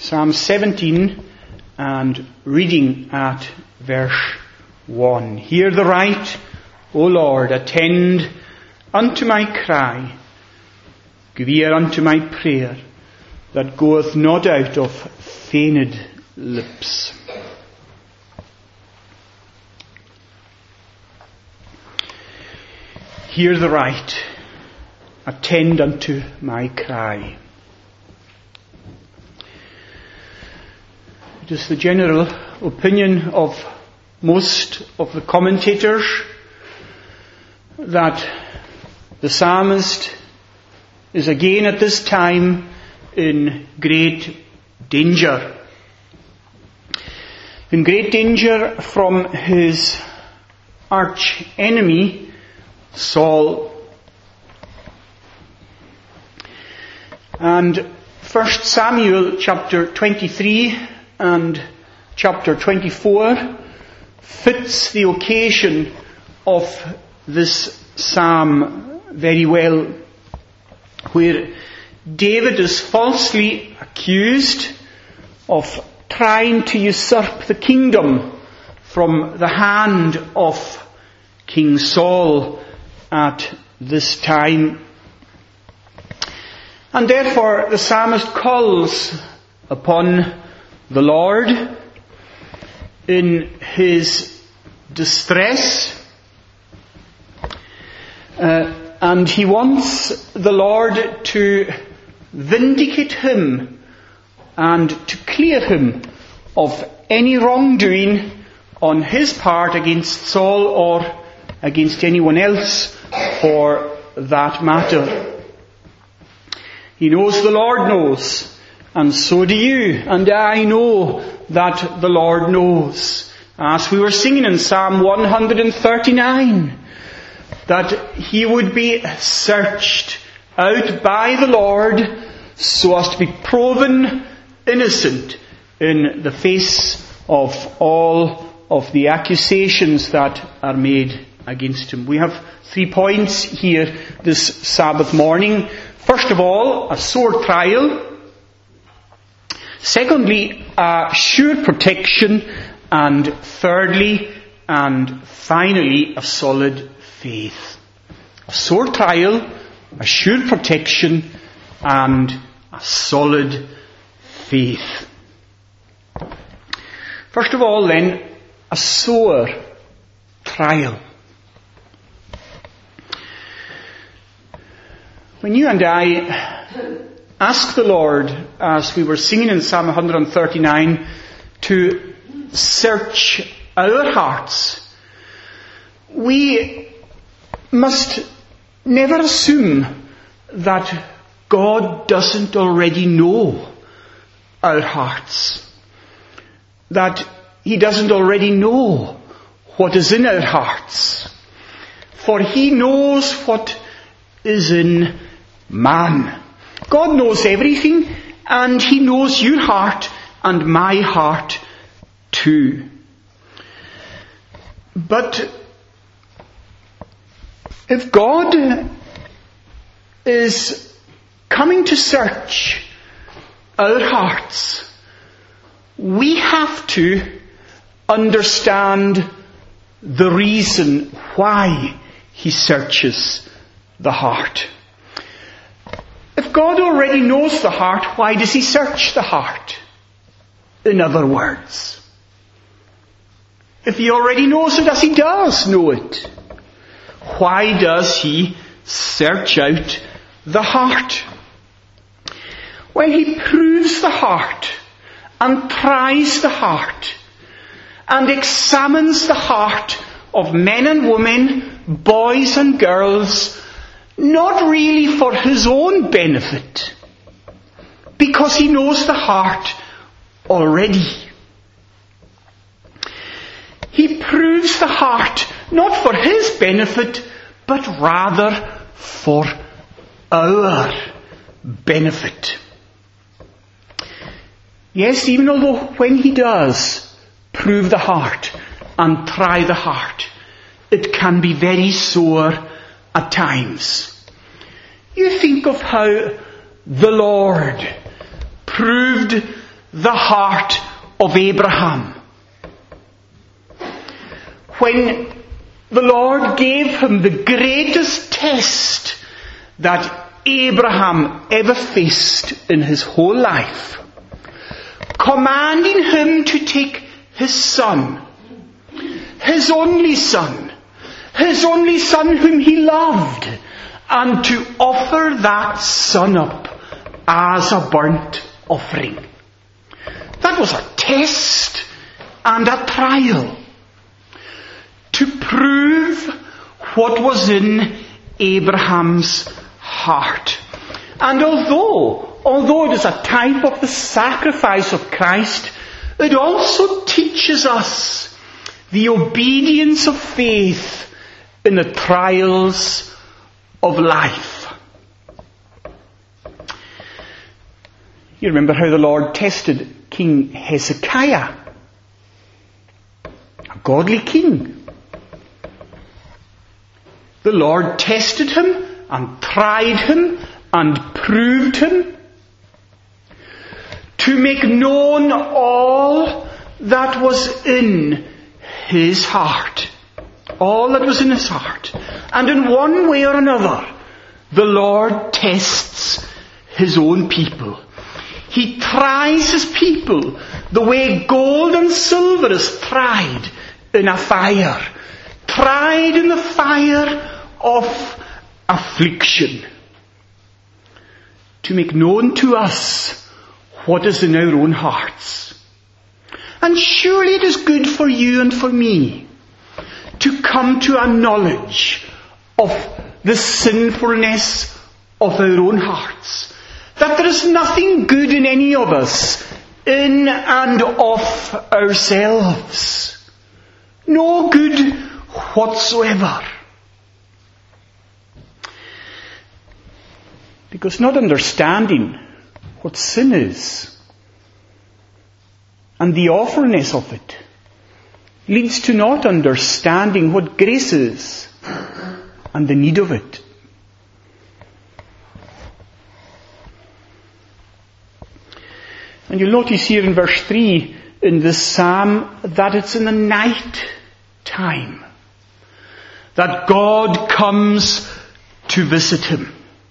Psalm 17 and reading at verse 1. Hear the right, O Lord, attend unto my cry. Give ear unto my prayer, that goeth not out of feigned lips. Hear the right, attend unto my cry. It is the general opinion of most of the commentators that the psalmist is again at this time in great danger. In great danger from his arch enemy, Saul. And 1 Samuel chapter 23 and chapter 24 fits the occasion of this psalm very well, where David is falsely accused of trying to usurp the kingdom from the hand of King Saul at this time. And therefore the psalmist calls upon the Lord in his distress, and he wants the Lord to vindicate him and to clear him of any wrongdoing on his part against Saul or against anyone else for that matter. He knows the Lord knows, and so do you, and I know that the Lord knows. As we were singing in Psalm 139, that he would be searched out by the Lord so as to be proven innocent in the face of all of the accusations that are made against him. We have 3 points here this Sabbath morning. First of all, a sore trial. Secondly, a sure protection. And thirdly, and finally, a solid faith. A sore trial, a sure protection, and a solid faith. First of all then, a sore trial. When you and I ask the Lord, as we were singing in Psalm 139, to search our hearts, we must never assume that God doesn't already know our hearts, that He doesn't already know what is in our hearts, for He knows what is in man. God knows everything, and He knows your heart and my heart too. But if God is coming to search our hearts, we have to understand the reason why He searches the heart. If God already knows the heart, why does He search the heart? In other words, if He already knows it as He does know it, why does He search out the heart? Well, He proves the heart and tries the heart and examines the heart of men and women, boys and girls, not really for His own benefit, because He knows the heart already. He proves the heart not for His benefit, but rather for our benefit. Yes, even although when He does prove the heart and try the heart, it can be very sore at times. You think of how the Lord proved the heart of Abraham. When the Lord gave him the greatest test that Abraham ever faced in his whole life, commanding him to take his son, his only son whom he loved, and to offer that son up as a burnt offering. That was a test and a trial to prove what was in Abraham's heart. And although it is a type of the sacrifice of Christ, it also teaches us the obedience of faith in the trials of life. You remember how the Lord tested King Hezekiah, a godly king. The Lord tested him and tried him and proved him to make known all that was in his heart. All that was in his heart. And in one way or another, the Lord tests his own people. He tries his people the way gold and silver is tried in a fire. Tried in the fire of affliction. To make known to us what is in our own hearts. And surely it is good for you and for me to come to a knowledge of the sinfulness of our own hearts. That there is nothing good in any of us, in and of ourselves. No good whatsoever. Because not understanding what sin is and the awfulness of it leads to not understanding what grace is and the need of it. And you'll notice here in verse 3 in this psalm that it's in the night time that God comes to visit him.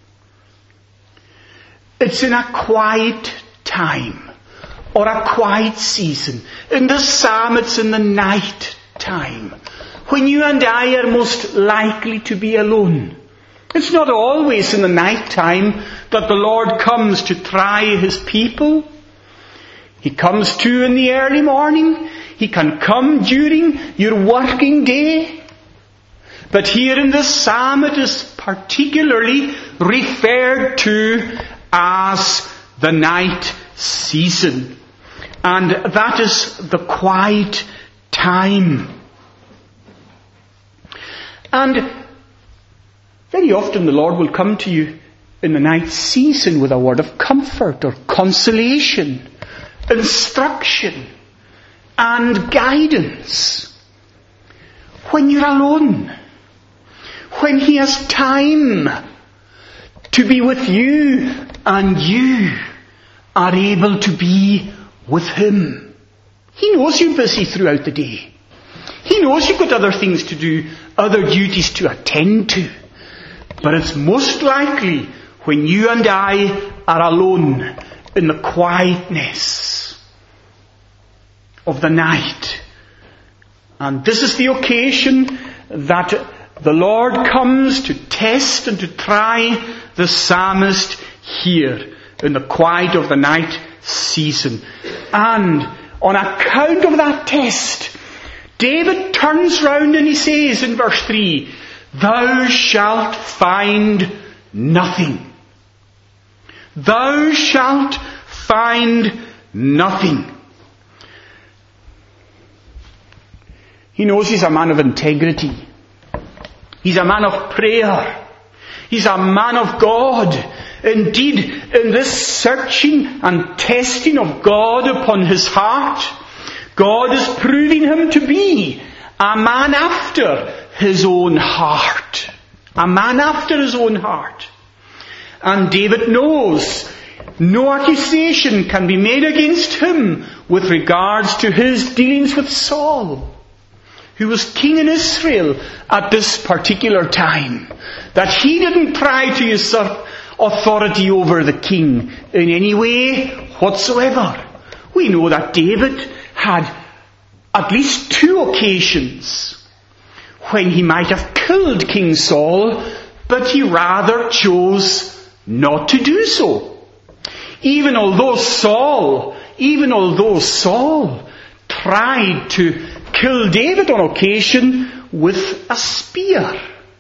It's in a quiet time or a quiet season. In this psalm it's in the night time when you and I are most likely to be alone. It's not always in the night time that the Lord comes to try his people. He comes too in the early morning. He can come during your working day. But here in this psalm it is particularly referred to as the night season. And that is the quiet time. And very often the Lord will come to you in the night season with a word of comfort or consolation, instruction and guidance. When you're alone, when he has time to be with you and you are able to be with him. He knows you're busy throughout the day. He knows you've got other things to do, other duties to attend to. But it's most likely when you and I are alone in the quietness of the night. And this is the occasion that the Lord comes to test and to try the psalmist here in the quiet of the night season. And on account of that test, David turns round and he says in verse 3, "Thou shalt find nothing. Thou shalt find nothing." He knows he's a man of integrity. He's a man of prayer. He's a man of God. Indeed, in this searching and testing of God upon his heart, God is proving him to be a man after his own heart. A man after his own heart. And David knows No accusation can be made against him with regards to his dealings with Saul, who was king in Israel at this particular time. That he didn't try to usurp authority over the king in any way whatsoever. We know that David had at least 2 occasions when he might have killed King Saul, but he rather chose not to do so. Even although Saul tried to kill David on occasion with a spear,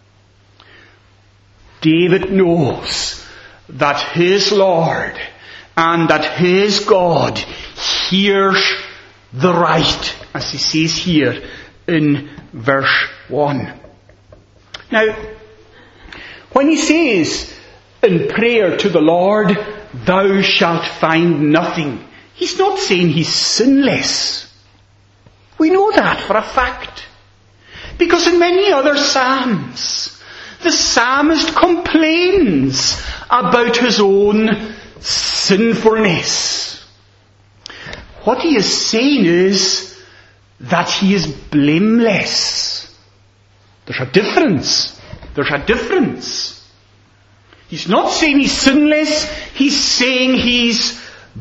David knows that his Lord and that his God hears the right, as he says here in verse 1. Now, when he says in prayer to the Lord, "Thou shalt find nothing," he's not saying he's sinless. We know that for a fact. Because in many other psalms, the psalmist complains about his own sinfulness. What he is saying is that he is blameless. There's a difference. He's not saying he's sinless, he's saying he's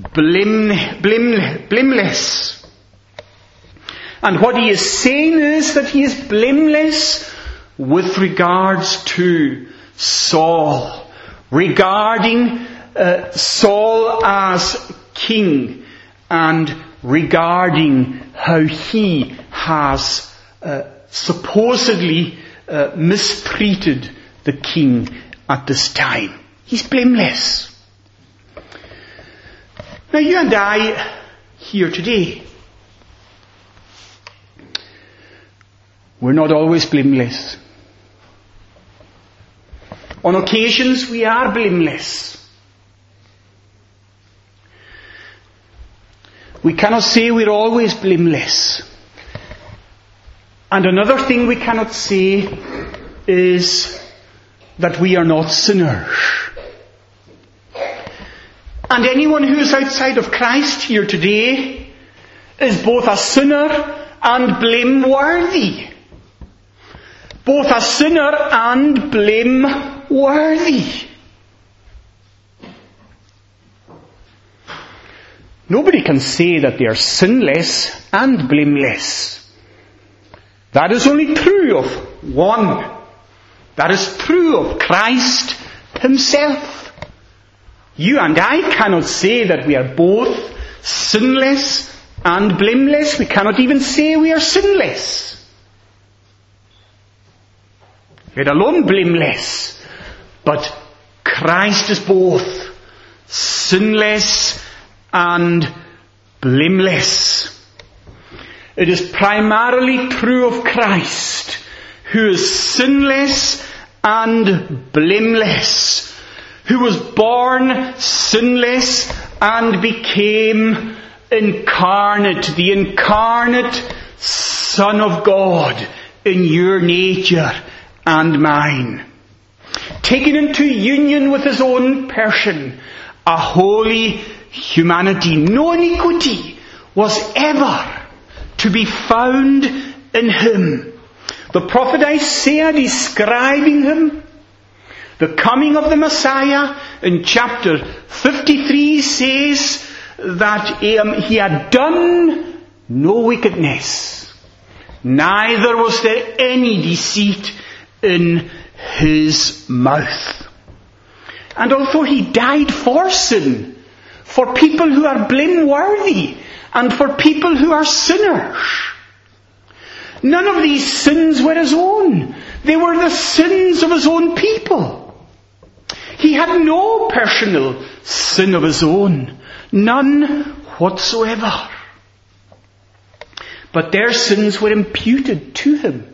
blameless. And what he is saying is that he is blameless with regards to Saul, regarding Saul as king, and regarding how he has supposedly mistreated the king at this time. He's blameless. Now you and I here today, we're not always blameless. On occasions we are blameless. We cannot say we're always blameless. And another thing we cannot say is that we are not sinners. And anyone who is outside of Christ here today is both a sinner and blameworthy. Both a sinner and blameworthy. Nobody can say that they are sinless and blameless. That is only true of one. That is true of Christ himself. You and I cannot say that we are both sinless and blameless. We cannot even say we are sinless, let alone blameless. But Christ is both sinless and blameless. It is primarily true of Christ, who is sinless and blameless, who was born sinless and became incarnate, the incarnate Son of God in your nature and mine, taken into union with his own person, a holy humanity. No iniquity was ever to be found in him. The prophet Isaiah, describing him, the coming of the Messiah, in chapter 53 says that he had done no wickedness, neither was there any deceit in his mouth. And although he died for sin, for people who are blameworthy, and for people who are sinners, none of these sins were his own. They were the sins of his own people. He had no personal sin of his own. None whatsoever. But their sins were imputed to him.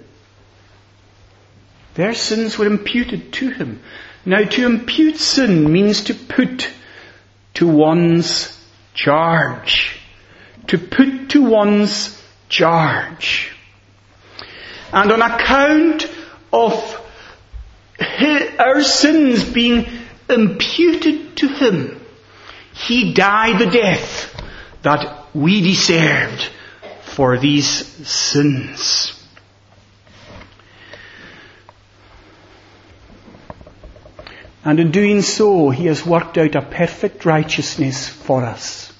Their sins were imputed to him. Now, to impute sin means to put to one's charge. To put to one's charge. And on account of our sins being imputed to him, He died the death that we deserved for these sins. And in doing so, He has worked out a perfect righteousness for us.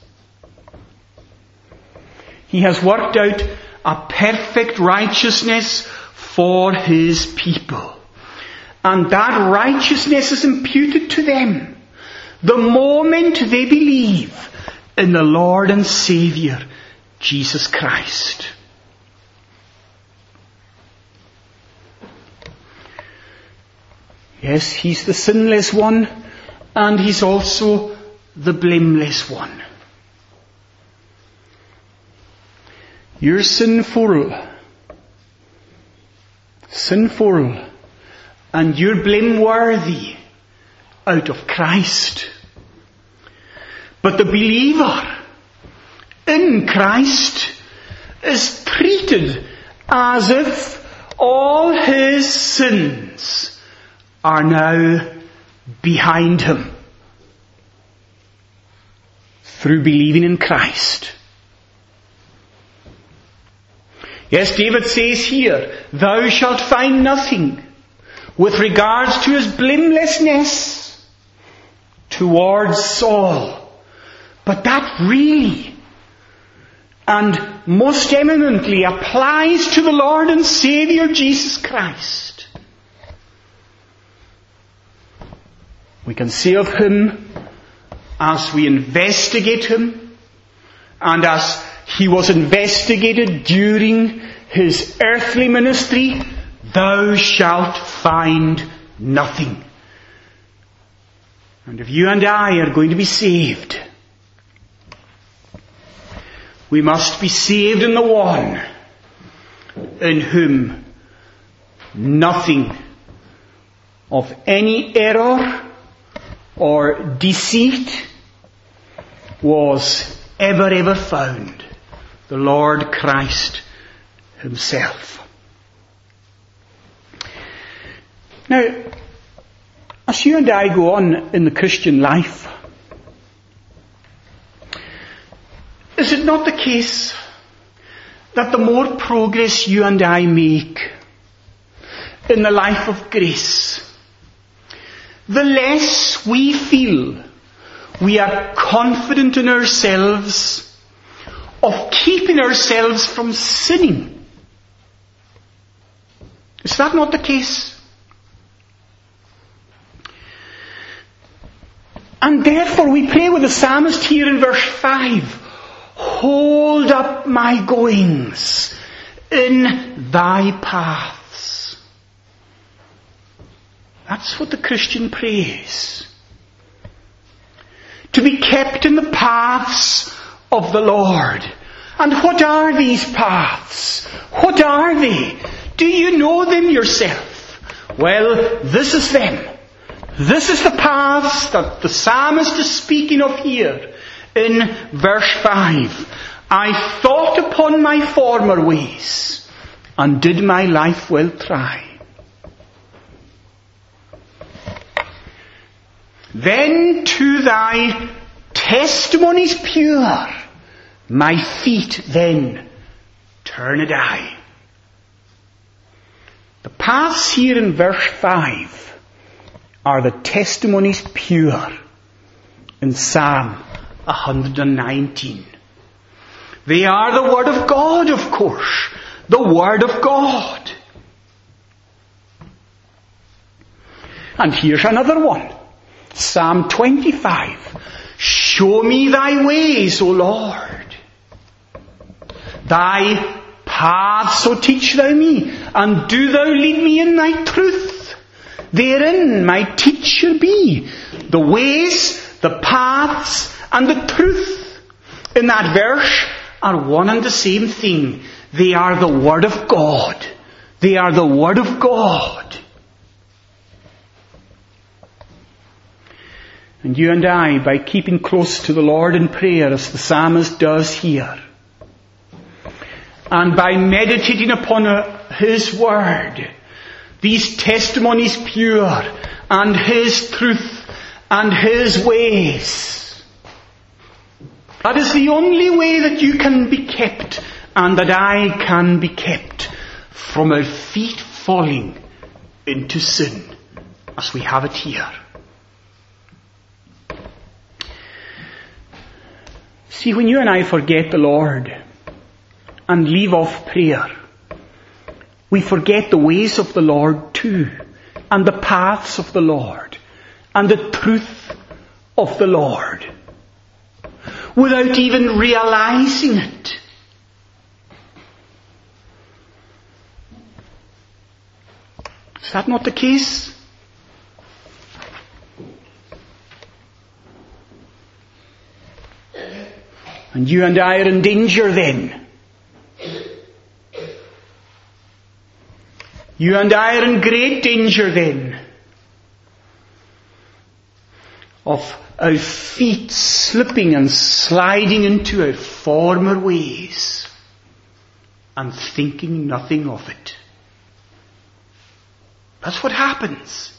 He has worked out a perfect righteousness for His people. And that righteousness is imputed to them the moment they believe in the Lord and Saviour, Jesus Christ. Yes, He's the sinless one, and He's also the blameless one. You're sinful, and you're blameworthy out of Christ. But the believer in Christ is treated as if all his sins are now behind him through believing in Christ. Yes, David says here, thou shalt find nothing with regards to his blamelessness towards Saul. But that really and most eminently applies to the Lord and Saviour Jesus Christ. We can say of Him, as we investigate Him, and as He was investigated during His earthly ministry, thou shalt find nothing. And if you and I are going to be saved, we must be saved in the one in whom nothing of any error or deceit was ever found. The Lord Christ Himself. Now, as you and I go on in the Christian life, is it not the case that the more progress you and I make in the life of grace, the less we feel we are confident in ourselves of keeping ourselves from sinning? Is that not the case? And therefore we pray with the psalmist here in verse 5, hold up my goings in thy paths. That's what the Christian prays. To be kept in the paths of the Lord. And what are these paths? What are they? Do you know them yourself? Well, this is them. This is the paths that the psalmist is speaking of here in verse 5. I thought upon my former ways and did my life well try. Then to thy testimonies pure, my feet then turned I. The paths here in verse 5 are the testimonies pure in Psalm 119. They are the Word of God, of course. The Word of God. And here's another one. Psalm 25. Show me thy ways, O Lord. Thy paths, so teach thou me, and do thou lead me in thy truth. Therein my teacher be. The ways, the paths, and the truth in that verse are one and the same thing. They are the Word of God. They are the Word of God. And you and I, by keeping close to the Lord in prayer, as the psalmist does here, and by meditating upon His Word, these testimonies pure, and His truth, and His ways, That is the only way that you can be kept and that I can be kept from our feet falling into sin as we have it here. See, when you and I forget the Lord and leave off prayer, we forget the ways of the Lord too, and the paths of the Lord, and the truth of the Lord, without even realizing it. Is that not the case? And you and I are in danger then. You and I are in great danger then of our feet slipping and sliding into our former ways and thinking nothing of it. That's what happens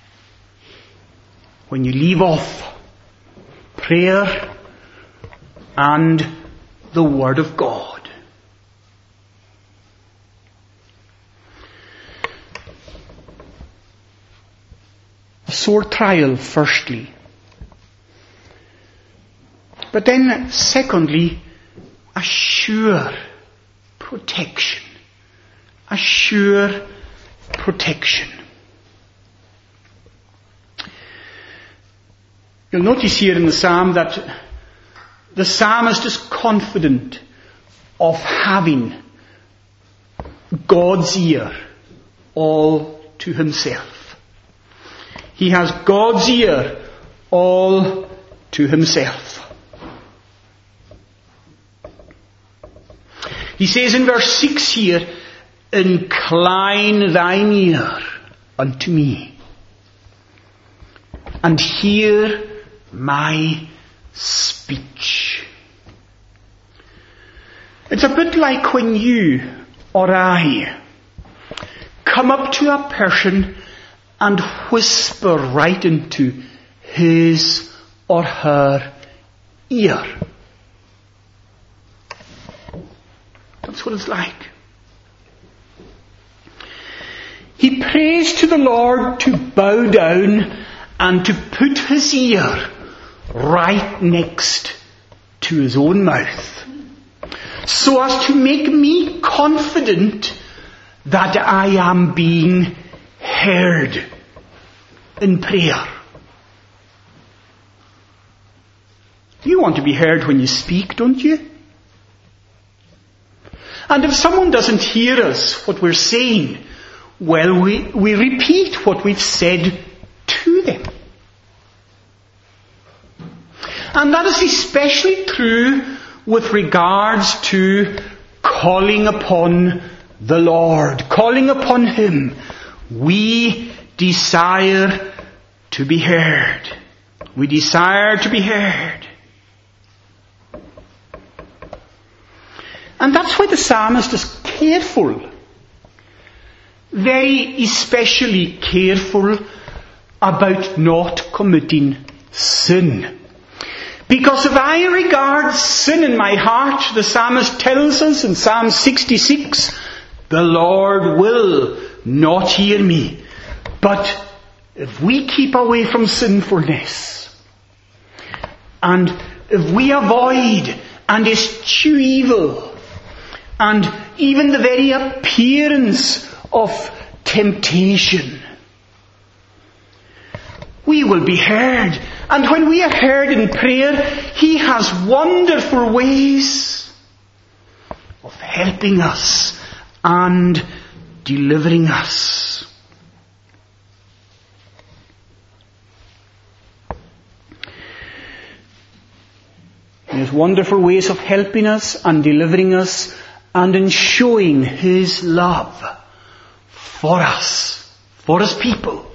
when you leave off prayer and the Word of God. A sore trial, firstly. But then, secondly, a sure protection. A sure protection. You'll notice here in the psalm that the psalmist is confident of having God's ear all to himself. He has God's ear all to himself. He says in verse 6 here, incline thine ear unto me, and hear my speech. It's a bit like when you or I come up to a person and whisper right into his or her ear. That's what it's like. He prays to the Lord to bow down and to put his ear right next to his own mouth, so as to make me confident that I am being heard in prayer. You want to be heard when you speak, don't you? And if someone doesn't hear us, what we're saying, well, we repeat what we've said to them. And that is especially true with regards to calling upon the Lord, calling upon Him. We desire to be heard. We desire to be heard. And that's why the psalmist is careful, very especially careful about not committing sin. Because if I regard sin in my heart, the psalmist tells us in Psalm 66, the Lord will not hear me. But if we keep away from sinfulness, and if we avoid and eschew evil, and even the very appearance of temptation, we will be heard. And when we are heard in prayer, He has wonderful ways of helping us and delivering us. He has wonderful ways of helping us and delivering us and in showing His love for us, for His people.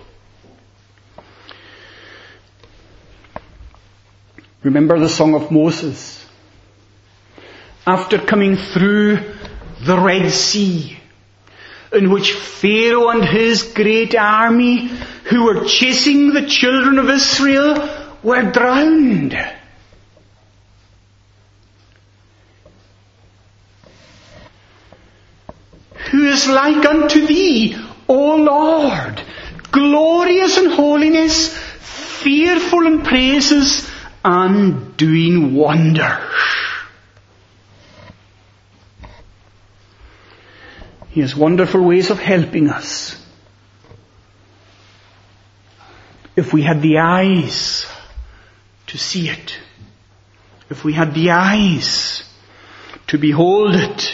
Remember the song of Moses. After coming through the Red Sea, in which Pharaoh and his great army, who were chasing the children of Israel, were drowned. is like unto thee, O Lord, glorious in holiness, fearful in praises, and doing wonders. He has wonderful ways of helping us. If we had the eyes to see it, if we had the eyes to behold it,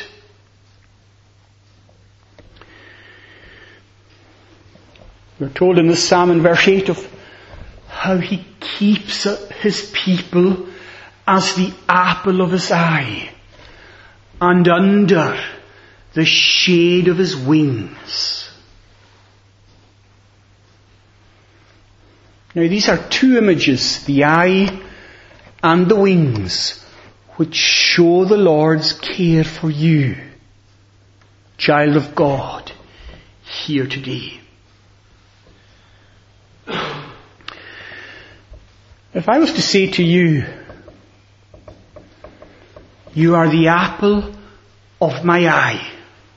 we're told in the Psalm in verse 8 of how he keeps his people as the apple of his eye and under the shade of his wings. Now these are two images, the eye and the wings, which show the Lord's care for you, child of God, here today. If I was to say to you, you are the apple of my eye,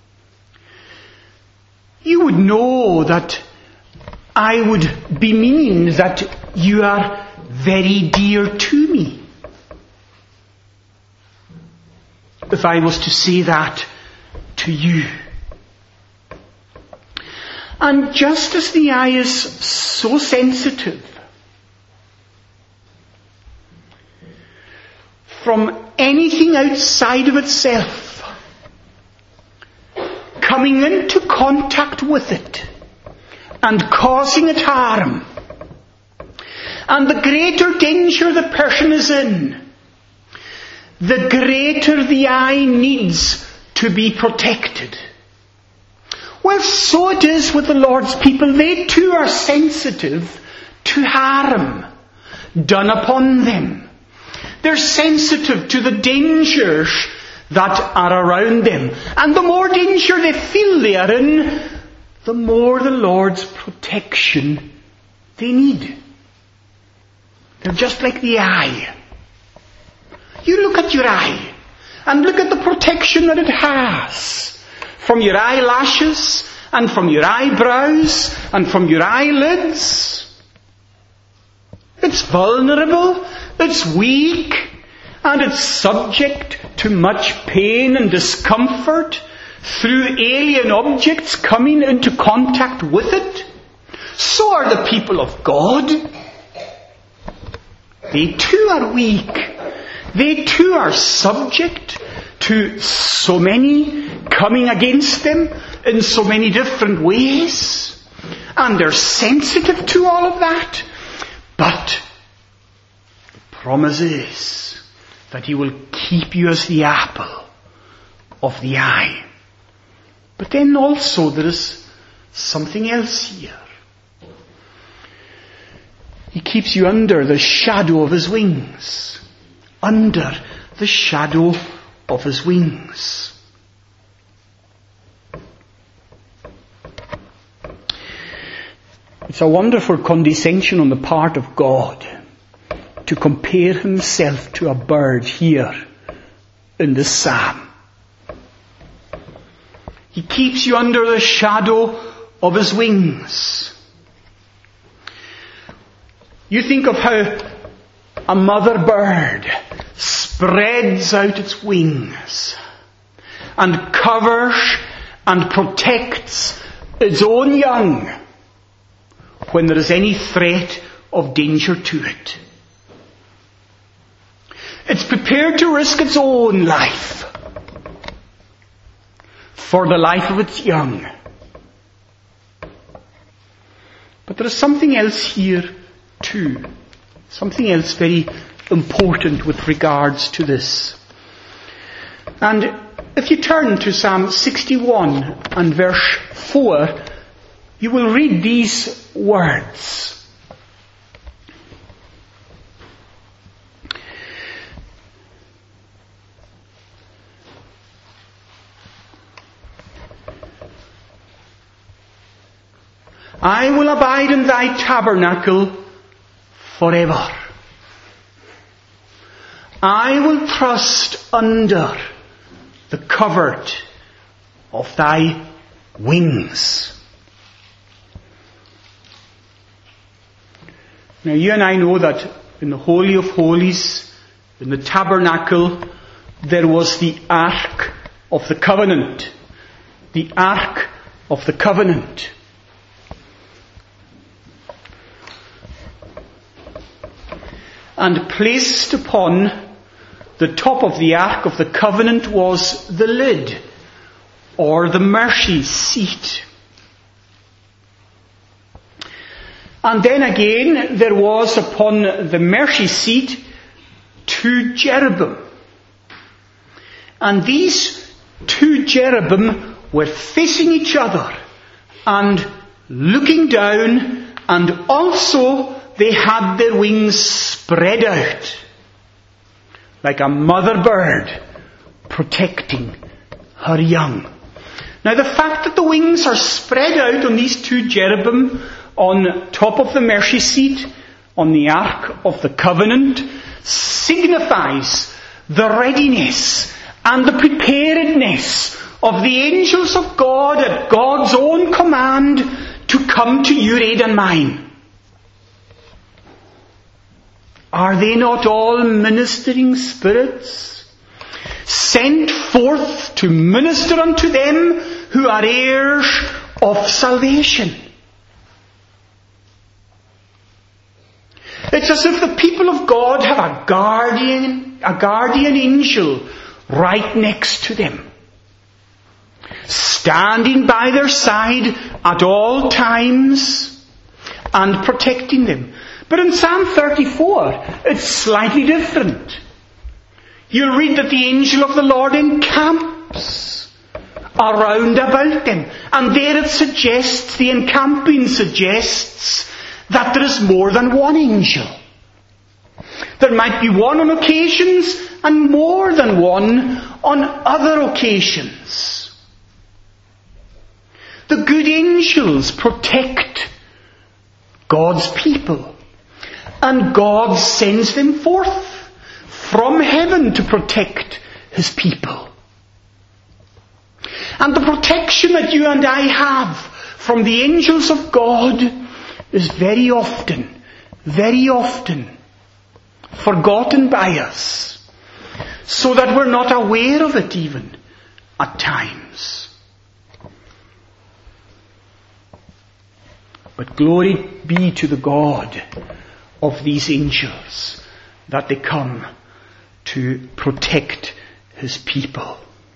you would know that I would be meaning that you are very dear to me. If I was to say that to you. And just as the eye is so sensitive from anything outside of itself coming into contact with it and causing it harm, and the greater danger the person is in, the greater the eye needs to be protected. Well, so it is with the Lord's people. They too are sensitive to harm done upon them. They're sensitive to the dangers that are around them. And the more danger they feel they are in, the more the Lord's protection they need. They're just like the eye. You look at your eye and look at the protection that it has from your eyelashes and from your eyebrows and from your eyelids. It's vulnerable, it's weak, and it's subject to much pain and discomfort through alien objects coming into contact with it. So are the people of God. They too are weak. They too are subject to so many coming against them in so many different ways. And they're sensitive to all of that. But the promise is that He will keep you as the apple of the eye. But then also there is something else here. He keeps you under the shadow of His wings. Under the shadow of His wings. It's a wonderful condescension on the part of God to compare Himself to a bird here in this psalm. He keeps you under the shadow of His wings. You think of how a mother bird spreads out its wings and covers and protects its own young when there is any threat of danger to it. It's prepared to risk its own life for the life of its young. But there is something else here too. Something else very important with regards to this. And if you turn to Psalm 61 and verse 4, you will read these words. I will abide in thy tabernacle forever. I will trust under the covert of thy wings. Now you and I know that in the Holy of Holies, in the tabernacle, there was the Ark of the Covenant. The Ark of the Covenant. And placed upon the top of the Ark of the Covenant was the lid, or the mercy seat. And then again, there was upon the mercy seat 2 cherubim. And these 2 cherubim were facing each other and looking down, and also they had their wings spread out like a mother bird protecting her young. Now the fact that the wings are spread out on these 2 cherubim on top of the mercy seat on the Ark of the Covenant signifies the readiness and the preparedness of the angels of God at God's own command to come to your aid and mine. Are they not all ministering spirits, sent forth to minister unto them who are heirs of salvation? It's as if the people of God have a guardian angel right next to them, standing by their side at all times and protecting them. But in Psalm 34, it's slightly different. You'll read that the angel of the Lord encamps around about them. And there it suggests, the encamping suggests, that there is more than one angel. There might be one on occasions and more than one on other occasions. The good angels protect God's people. And God sends them forth from heaven to protect His people. And the protection that you and I have from the angels of God is very often forgotten by us, so that we're not aware of it even at times. But glory be to the God of these angels, that they come to protect His people.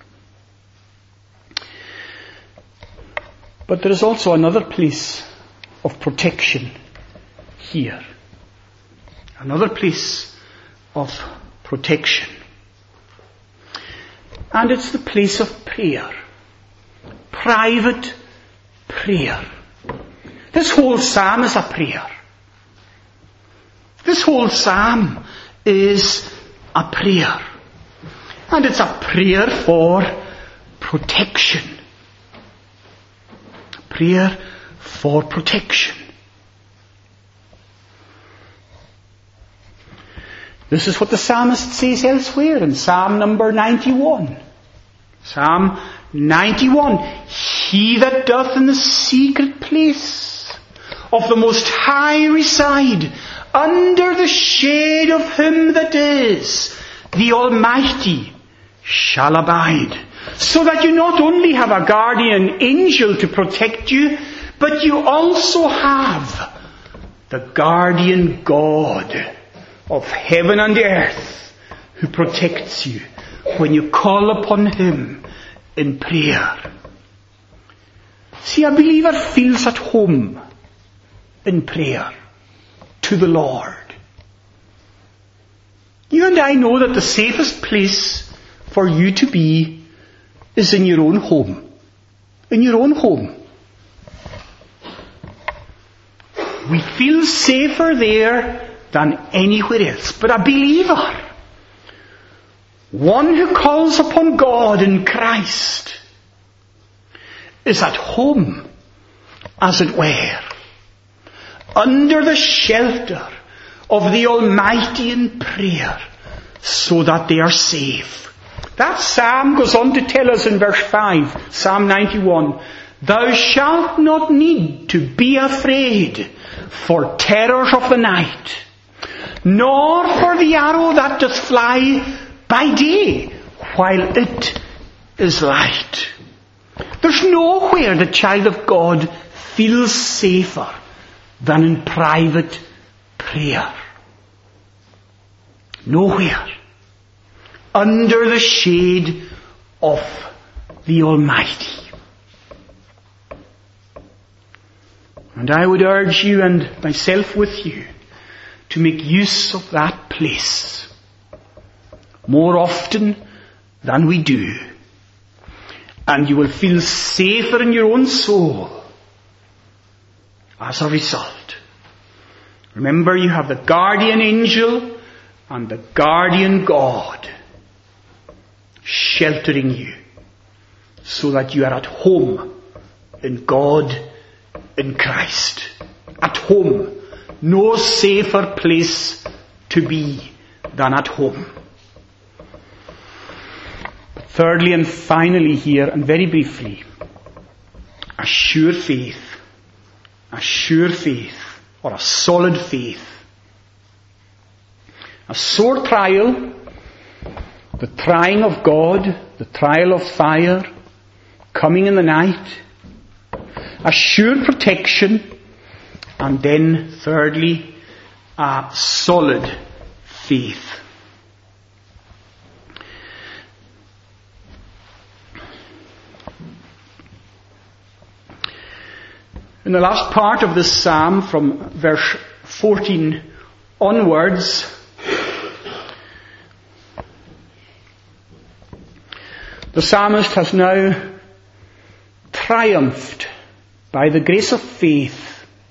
But there is also another place of protection here. Another place of protection. And it's the place of prayer. Private prayer. This whole psalm is a prayer. This whole psalm is a prayer. And it's a prayer for protection. Prayer for protection. This is what the psalmist says elsewhere in Psalm number 91. Psalm 91. He that doth in the secret place of the Most High reside, under the shade of Him that is the Almighty shall abide. So that you not only have a guardian angel to protect you, but you also have the guardian God of heaven and earth who protects you when you call upon Him in prayer. See, a believer feels at home in prayer to the Lord. You and I know that the safest place for you to be is in your own home. In your own home. We feel safer there than anywhere else. But a believer, one who calls upon God in Christ, is at home, as it were, under the shelter of the Almighty in prayer, so that they are safe. That psalm goes on to tell us in verse 5, Psalm 91, Thou shalt not need to be afraid for terrors of the night, nor for the arrow that doth fly by day while it is light. There's nowhere the child of God feels safer than in private prayer. Nowhere. Under the shade of the Almighty. And I would urge you, and myself with you, to make use of that place more often than we do. And you will feel safer in your own soul as a result. Remember, you have the guardian angel and the guardian God sheltering you, so that you are at home in God, in Christ. At home. No safer place to be than at home. But thirdly and finally here, and very briefly, a sure faith, or a solid faith. A sore trial, the trying of God, the trial of fire, coming in the night, a sure protection, and then thirdly, a solid faith. In the last part of this psalm, from verse 14 onwards, the psalmist has now triumphed by the grace of faith,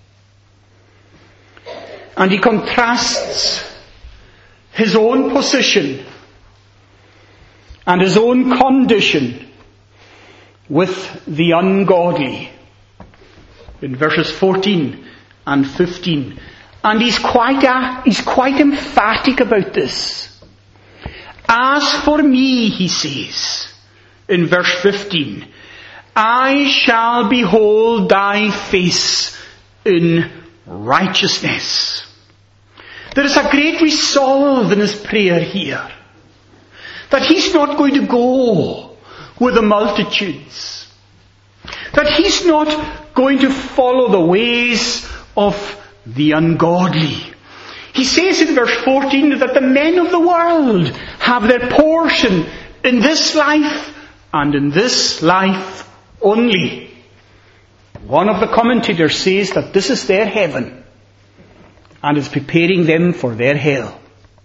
and he contrasts his own position and his own condition with the ungodly in verses 14 and 15. And he's quite emphatic about this. As for me, he says in verse 15, I shall behold thy face in righteousness. There is a great resolve in his prayer here, that he's not going to go with the multitudes, that he's not going to follow the ways of the ungodly. He says in verse 14 that the men of the world have their portion in this life, and in this life only. One of the commentators says that this is their heaven and is preparing them for their hell.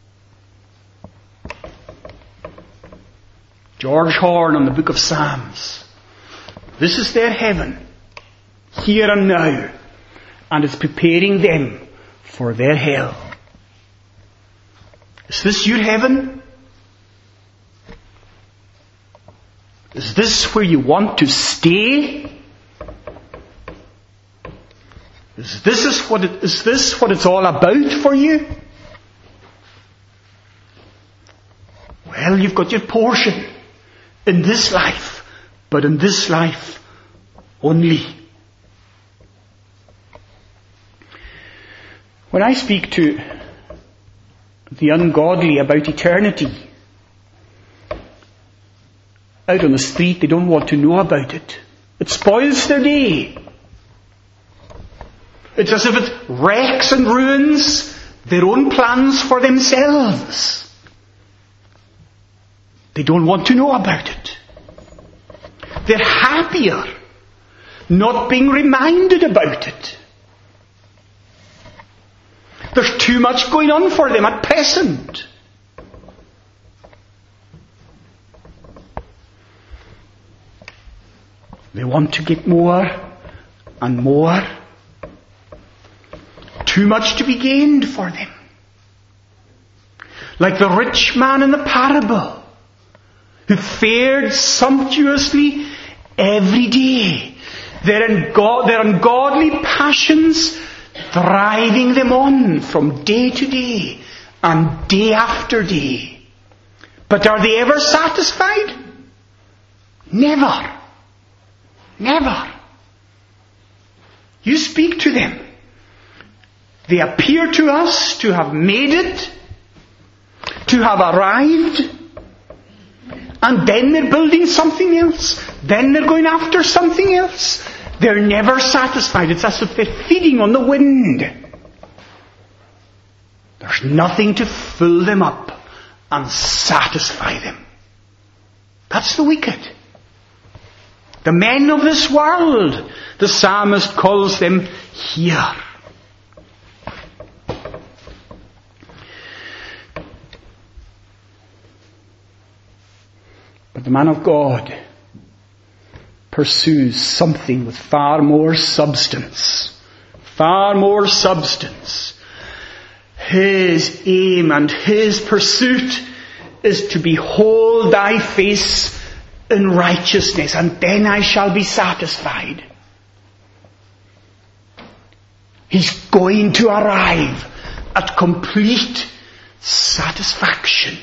George Horn on the Book of Psalms. This is their heaven, here and now, and is preparing them for their hell. Is this your heaven? Is this where you want to stay? Is this what it's all about for you? Well, you've got your portion in this life, but in this life only. When I speak to the ungodly about eternity, out on the street, they don't want to know about it. It spoils their day. It's as if it wrecks and ruins their own plans for themselves. They don't want to know about it. They're happier not being reminded about it. There's too much going on for them at present. They want to get more and more. Too much to be gained for them. Like the rich man in the parable, who fared sumptuously every day. Their ungodly passions driving them on from day to day and day after day. But are they ever satisfied? Never. Never. You speak to them. They appear to us to have made it, to have arrived, and then they're building something else. Then they're going after something else. They're never satisfied. It's as if they're feeding on the wind. There's nothing to fill them up and satisfy them. That's the wicked. The men of this world, the psalmist calls them here. But the man of God pursues something with far more substance. Far more substance. His aim and his pursuit is to behold thy face in righteousness, and then I shall be satisfied. He's going to arrive at complete satisfaction.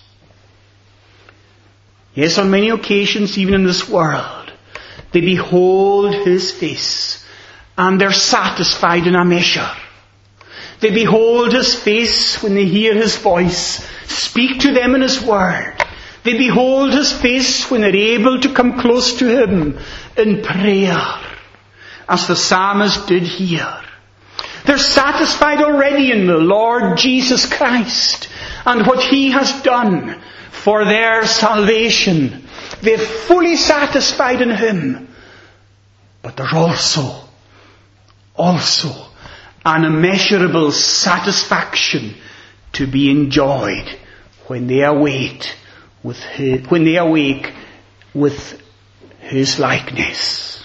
Yes, on many occasions, even in this world, they behold his face and they're satisfied in a measure. They behold his face when they hear his voice speak to them in his word. They behold his face when they're able to come close to him in prayer, as the psalmist did here. They're satisfied already in the Lord Jesus Christ and what he has done for their salvation. They're fully satisfied in him. But there's also an immeasurable satisfaction to be enjoyed when they awake with his likeness.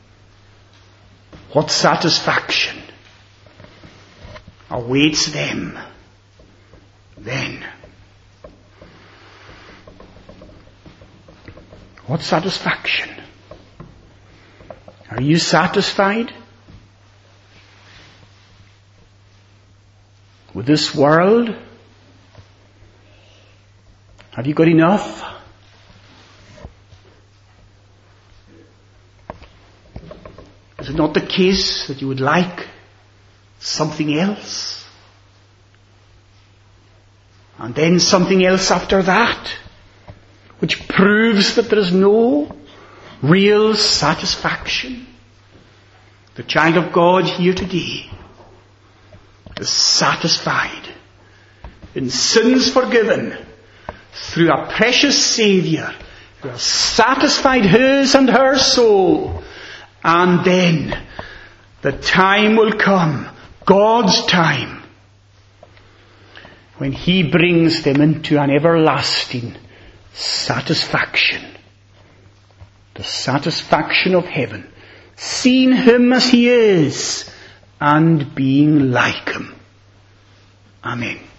What satisfaction awaits them then? What satisfaction? Are you satisfied with this world? Have you got enough? Is it not the case that you would like something else? And then something else after that, which proves that there is no real satisfaction. The child of God here today is satisfied in sins forgiven through a precious Saviour who has satisfied his and her soul. And then the time will come, God's time, when he brings them into an everlasting satisfaction. The satisfaction of heaven. Seeing him as he is and being like him. Amen.